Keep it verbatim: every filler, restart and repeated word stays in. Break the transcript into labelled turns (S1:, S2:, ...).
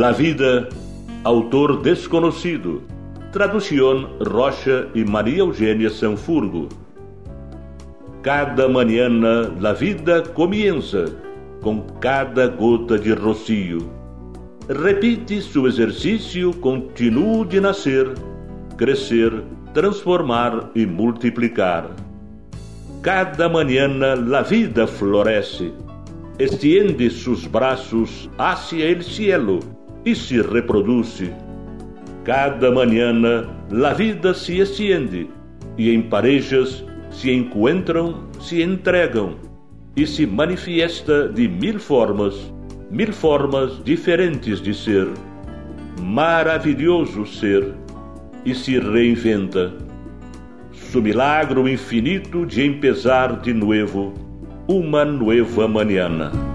S1: La vida, autor desconocido. Tradução Rocha e Maria Eugênia Sanfurgo. Cada manhã la vida comienza com cada gota de rocio. Repite seu exercício contínuo de nascer, crescer, transformar e multiplicar. Cada manhã la vida floresce, extiende seus braços hacia el cielo e se reproduz. Cada manhã la vida se extiende e em parejas se encontram, se entregam e se manifiesta de mil formas, mil formas diferentes de ser. Maravilhoso ser, e se reinventa. Su milagro infinito de empezar de novo uma nova manhã.